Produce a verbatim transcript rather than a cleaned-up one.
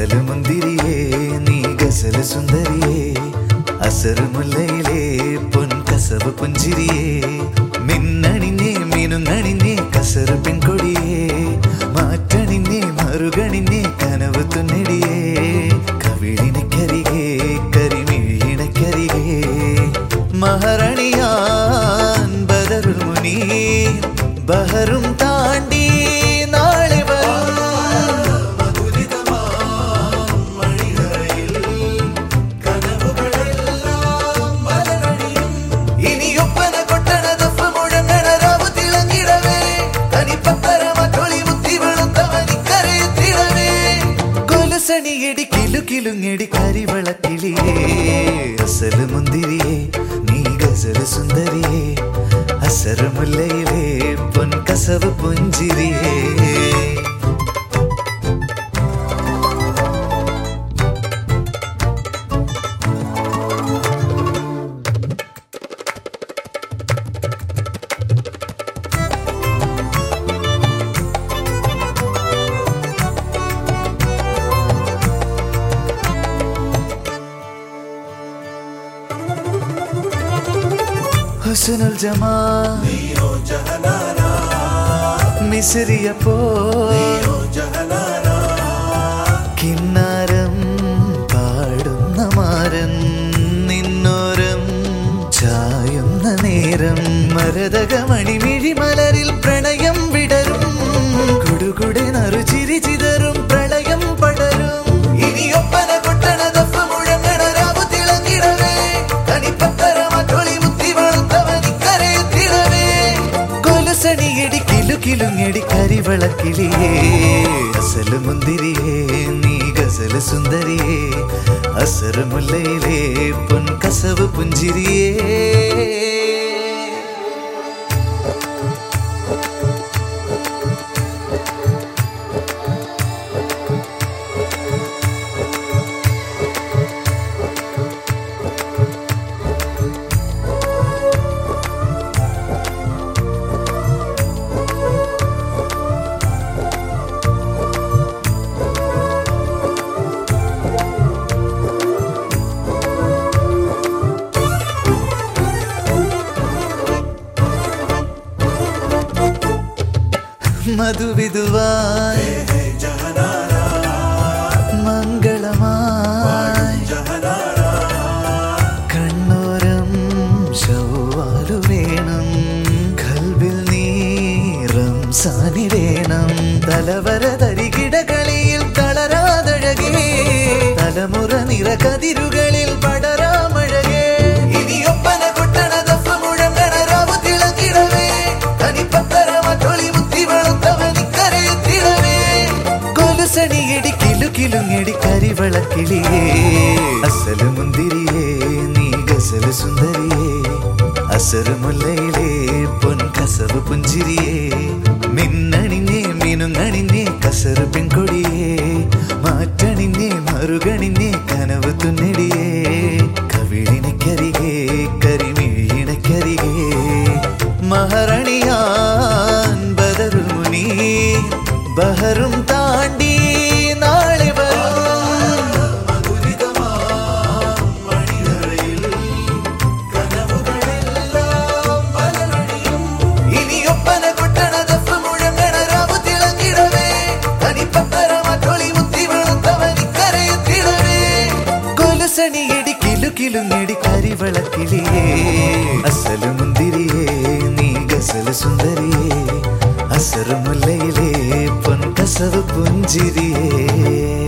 അസല് മുന്തിരിയേ നീ ഗസല് സുന്ദരിയേ അസറ് മുല്ലയിലേ പൊൻ കസവ് പുഞ്ചിരിയേ മിന്നണിഞ്ഞേ മിനുങ്ങണിഞ്ഞേ കസറ് പെൺകൊടിയേ മാറ്റണിഞ്ഞേ മറുകണിഞ്ഞേ കനവ് തുന്നടിയേ കവിളിനക്കരികേ കരിമിഴിയിണക്കരികേ മഹാറാണിയാൻ ബദറുൽ മുനീർ ബഹറും താണ്ടി നാളെ ിടി കിലു കിലുങ്ങടി കരിവളക്കിളിയേ അസല് മുന്തിരിയേ നീ ഗസല് സുന്ദരിയേ അസറ് മുല്ലയിലേ പൊൻ കസവ് പുഞ്ചിരിയേ ഹുസ്നുൽ ജമാൽ മിസ്രിയ കിന്നാരം പാടുന്ന മാരൻ നിന്നോരം ചായുന്ന നേരം മരതകമണിമിഴി മലരിൽ പ്രണയം വിടരും കുടുകുടെ നറുചിരി ചിതറും പ്രളയം പടരും ഇനിയൊപ്പന കൊട്ടണ ദഫ് മുഴങ്ങണ രാവു തിളങ്ങിടവേ കണിപ്പത്തര മറ്റൊളി ിടി കിലു കിലുങ്ങടി കരിവളക്കിളിയേ അസല് മുന്തിരിയേ നീ ഗസല് സുന്ദരിയേ അസറ് മുല്ലയിലേ പൊൻ കസവ് പുഞ്ചിരിയേ മധുവിധുവായി മംഗളമായി കണ്ണോരം ശൗവാലു വേണം കൽവിൽ നീറം സാനി വേണം തലവര തരികിടകളിൽ തളരാതഴകേ തലമുറ നിറ കതിരുകളിൽ പടരാമഴകേ ഇനിയൊപ്പന കൊട്ടണ ദഫ് മുഴങ്ങണ രാവു തിളങ്ങിടവേ കനിപ്പത്തര മറ്റൊളി ിടി കിലു കിലുങ്ങടി കരിവളക്കിളിയേ അസല് മുന്തിരിയേ നീ ഗസല് സുന്ദരിയേ അസറ് മുല്ലയിലേ പൊൻ കസവ് പുഞ്ചിരിയേ മിന്നണിഞ്ഞേ മിനുങ്ങണിഞ്ഞേ കസറ് പെൺകൊടിയേ മാറ്റണിഞ്ഞേ മറുകണിഞ്ഞേ കനവ് തുന്നടിയേ കവിളിനക്കരികേ കരിമിഴിയിണക്കരികേ മഹാറാണിയാൻ ബദറുൽ മുനീർ ബഹറും താണ്ടി നാളെ ഇനിയൊപ്പന കൊട്ടണ ദഫ് മുഴങ്ങണ രാവു തിളങ്ങിടവേ കണിപ്പത്തര മറ്റൊളി മുത്തി വെളുത്തവനിക്കരയത്തിടവേ കൊലുസണിയടി കിലു കിലുങ്ങടി കരിവളക്കിളിയേ അസല് മുന്തിരിയേ നീ ഗസല് സുന്ദരിയേ അസറ് മുല്ലയിലേ പൊൻ കസവ് പുഞ്ചിരിയേ